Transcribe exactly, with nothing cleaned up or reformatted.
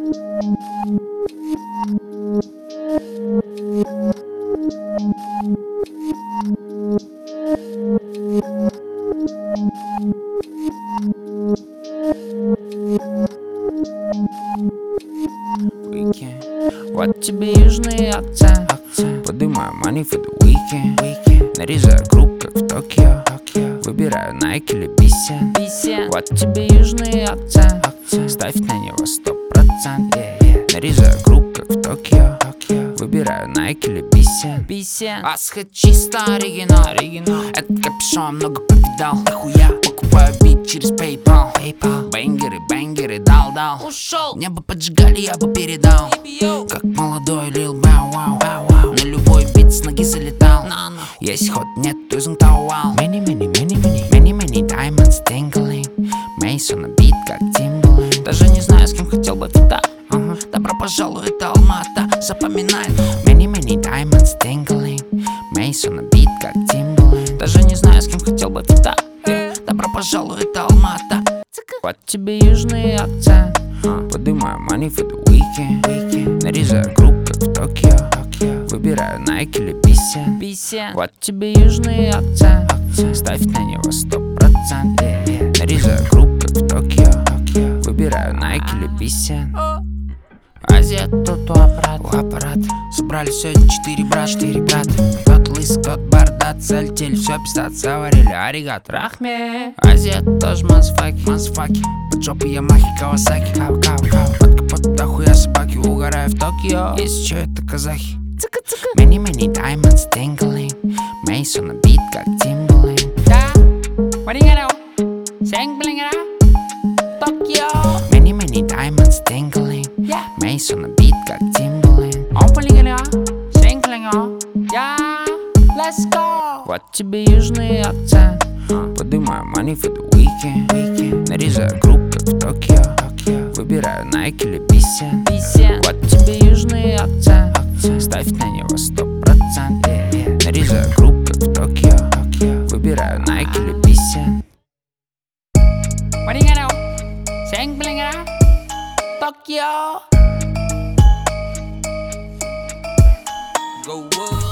Вот тебе южные акцент, поднимаю money for the weekend. Нарезаю круг, как в Токио, выбираю Nike или Бисен. Вот тебе южный акцент, ставь на него сто процентов. Нарезаю круг, как в Токио, выбираю Nike или Бисен. Асхат чисто оригинал, этот капюшон много повидал. Нахуя покупаю бит через PayPal. Бэнгеры, бэнгеры, дал-дал. Ушел, небо поджигали, я бы передал. Как молодой Lil Bow Wow. На любой бит с ноги залетал. Есть ход, нет, тузен тауал. Many, many, many, many, many, many diamonds tingling. Мейсон на бит, как Timbaland. Даже не знаю, с кем хотел бы фита. uh-huh. Добро пожалуй, это Алмата. Запоминай. Many, many diamonds tingling. Мейсон на бит, как Timbaland. Даже не знаю, с кем хотел бы фита. yeah. Добро пожалуй, это Алмата. Вот тебе южный акцент, поднимаю money for the weekend. Нарезаю круг, как в Токио, выбираю Nike или Бисен. Вот тебе южный акцент, ставь на него сто процентов. Нарезаю круг, как в Токио, выбираю Nike или Бисен. Азия тут у аппарата, у аппарата. Собрали сегодня четыре брата, четыре брата. Кто-то лысый, кто-то бородат. Залетели, все пиздат, заварили, аригат, рахме. Азия тоже мазафаки, мазафаки. Под жопой Ямахи, Кавасаки, кава, кава, кава. Под капотом дохуя собаки, угораю в Токио. Если что, это казахи. Many, many diamonds tingling. Мейсон на бит, как Timbaland. Да, Маригано, Сэнглингера, Токио. Many, many diamonds tingling. Мейсон на бит, как Timbaland. Омполингера, Сэнглингера, я, let's go. Вот тебе южный акцент, поднимаю money for the weekend. Нарезаю круг, как в Токио, выбираю Nike или Бисен. Вот тебе южный акцент, ставь на него сто процентов. Нарезаю круг, как в Токио, выбираю Nike или Бисен. Маригано, Сэнглингера, Токио. Go, go.